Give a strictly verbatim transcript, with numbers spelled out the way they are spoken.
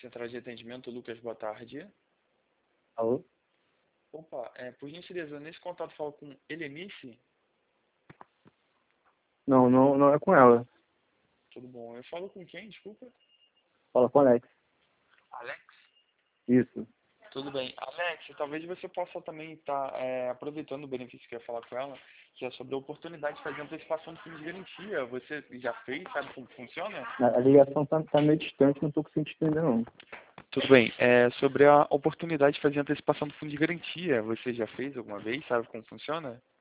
Central de Atendimento, Lucas, boa tarde. Alô? Opa, é, por gentileza, nesse contato falo com Helenice? Não, não, não é com ela. Tudo bom. Eu falo com quem, desculpa? Fala com o Alex. Alex? Isso. Tudo bem. Alex, talvez você possa também estar é, aproveitando o benefício que eu ia falar com ela, que é sobre a oportunidade de fazer antecipação de fundo de garantia. Você já fez? Sabe como funciona? A, a ligação tá, tá meio distante, não tô conseguindo te entender, não. Tudo bem. É sobre a oportunidade de fazer antecipação do fundo de garantia. Você já fez alguma vez? Sabe como funciona?